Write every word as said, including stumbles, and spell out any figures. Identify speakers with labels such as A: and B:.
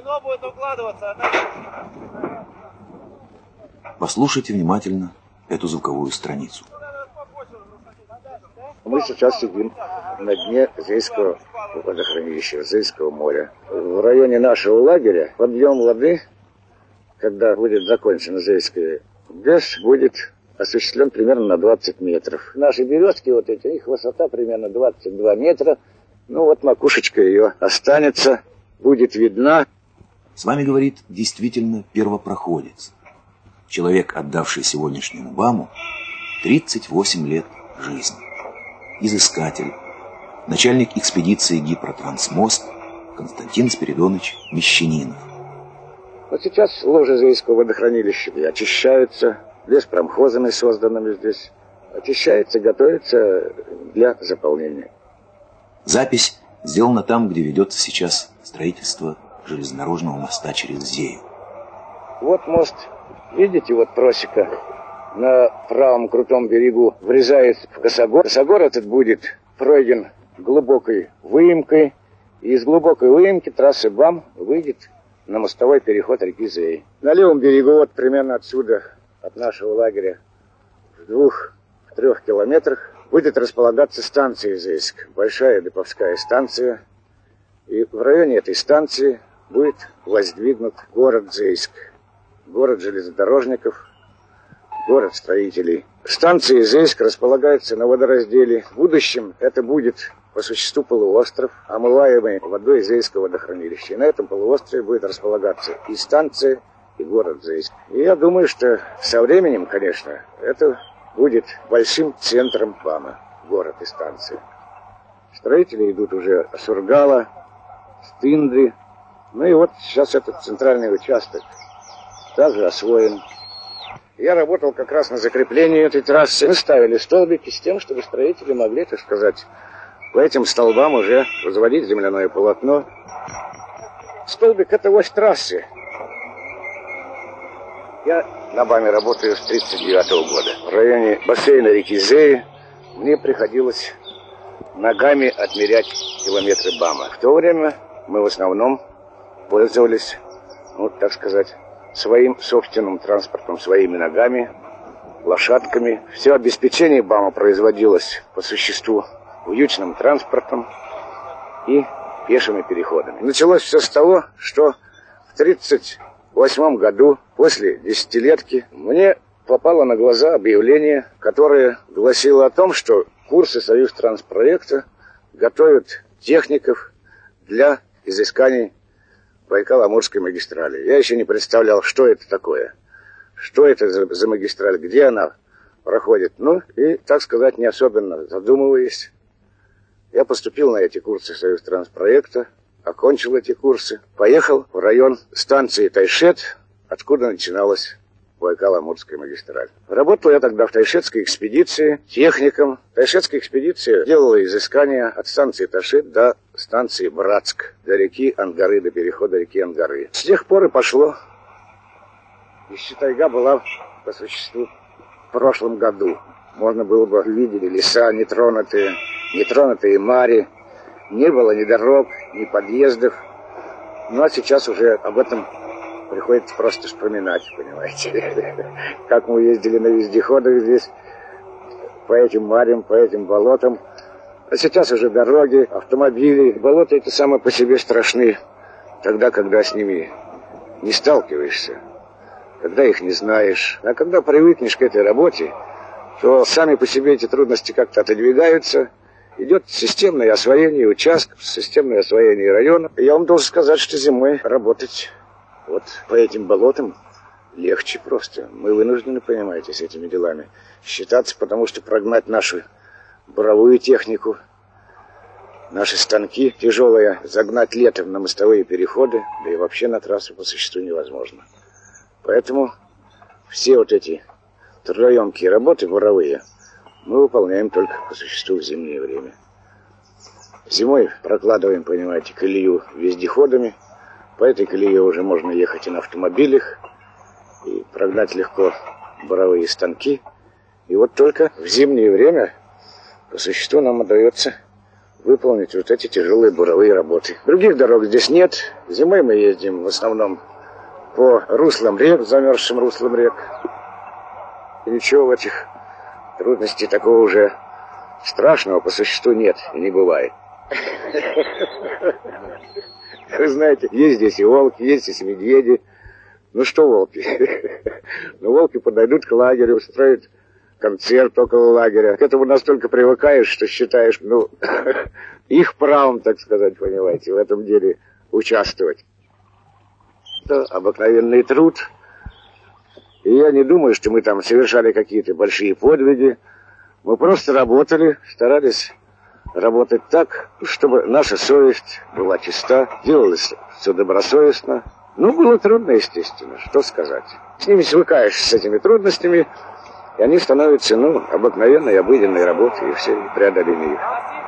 A: Бревно будет укладываться, а так...
B: Послушайте внимательно эту звуковую страницу.
C: Мы сейчас сидим на дне Зейского водохранилища, Зейского моря. В районе нашего лагеря подъем воды, когда будет закончен Зейский ГЭС, будет осуществлен примерно на двадцать метров. Наши березки, вот эти, их высота примерно двадцать два метра. Ну вот макушечка ее останется, будет видна.
B: С вами говорит действительно первопроходец. Человек, отдавший сегодняшнему БАМу тридцать восемь лет жизни. Изыскатель, начальник экспедиции Гидротрансмост Константин Спиридонович Мещанинов.
C: Вот сейчас ложи Зейского водохранилища очищаются, леспромхозами, созданными здесь, очищается, готовится для заполнения.
B: Запись сделана там, где ведется сейчас строительство железнодорожного моста через Зею.
C: Вот мост, видите, вот просека на правом крутом берегу врезает в косогор. Косогор этот будет пройден глубокой выемкой, и из глубокой выемки трассы БАМ выйдет на мостовой переход реки Зеи. На левом берегу, вот примерно отсюда, от нашего лагеря, в двух-трех километрах, будет располагаться станция Зейск, большая деповская станция. И в районе этой станции будет воздвигнут город Зейск, город железнодорожников, город строителей. Станция Зейск располагается на водоразделе. В будущем это будет по существу полуостров, омываемый водой Зейского водохранилища. И на этом полуострове будет располагаться и станция, и город Зейск. И я думаю, что со временем, конечно, это будет большим центром БАМа, город и станция. Строители идут уже с Ургала, с Тынды. Ну и вот сейчас этот центральный участок также освоен. Я работал как раз на закреплении этой трассы. Мы ставили столбики с тем, чтобы строители могли, так сказать, по этим столбам уже возводить земляное полотно. Столбик — это ось трассы. Я на БАМе работаю с тридцать девятого года. В районе бассейна реки Зеи мне приходилось ногами отмерять километры БАМа. В то время мы в основном пользовались, вот так сказать, своим собственным транспортом, своими ногами, лошадками. Все обеспечение БАМа производилось по существу вьючным транспортом и пешими переходами. Началось все с того, что в тридцать восьмом году, после десятилетки, мне попало на глаза объявление, которое гласило о том, что курсы Союзтранспроекта готовят техников для изысканий Байкало-Амурской магистрали. Я еще не представлял, что это такое, что это за, за магистраль, где она проходит. Ну и, так сказать, не особенно задумываясь, я поступил на эти курсы Союзтранспроекта, окончил эти курсы, поехал в район станции Тайшет, откуда начиналась Байкало-Амурская магистраль. Работал я тогда в Тайшетской экспедиции техником. Тайшетская экспедиция делала изыскания от станции Тайшет до станции Братск, до реки Ангары, до перехода реки Ангары. С тех пор и пошло. Еще тайга была по существу в прошлом году. Можно было бы видеть леса нетронутые, нетронутые мари. Не было ни дорог, ни подъездов. Ну а сейчас уже об этом приходится просто вспоминать, понимаете. Как мы ездили на вездеходах здесь, по этим марям, по этим болотам. А сейчас уже дороги, автомобили. Болота эти самые по себе страшны, тогда, когда с ними не сталкиваешься, когда их не знаешь. А когда привыкнешь к этой работе, то сами по себе эти трудности как-то отодвигаются. Идет системное освоение участков, системное освоение районов. И я вам должен сказать, что зимой работать вот по этим болотам легче просто. Мы вынуждены, понимаете, с этими делами считаться, потому что прогнать нашу буровую технику, наши станки тяжелые, загнать летом на мостовые переходы, да и вообще на трассу по существу невозможно. Поэтому все вот эти трудоемкие работы буровые мы выполняем только по существу в зимнее время. Зимой прокладываем, понимаете, колею вездеходами. По этой колее уже можно ехать и на автомобилях, и прогнать легко буровые станки. И вот только в зимнее время по существу нам удается выполнить вот эти тяжелые буровые работы. Других дорог здесь нет. Зимой мы ездим в основном по руслам рек, замерзшим руслам рек. И ничего в этих трудностей такого уже страшного по существу нет и не бывает. Вы знаете, есть здесь и волки, есть здесь и медведи. Ну что волки? Ну волки подойдут к лагерю, устроят концерт около лагеря. К этому настолько привыкаешь, что считаешь, ну, их правом, так сказать, понимаете, в этом деле участвовать. Это обыкновенный труд. И я не думаю, что мы там совершали какие-то большие подвиги. Мы просто работали, старались работать так, чтобы наша совесть была чиста, делалось все добросовестно. Ну, было трудно, естественно, что сказать. С ними свыкаешь, с этими трудностями, и они становятся, ну, обыкновенной, обыденной работой, и все, преодоление их.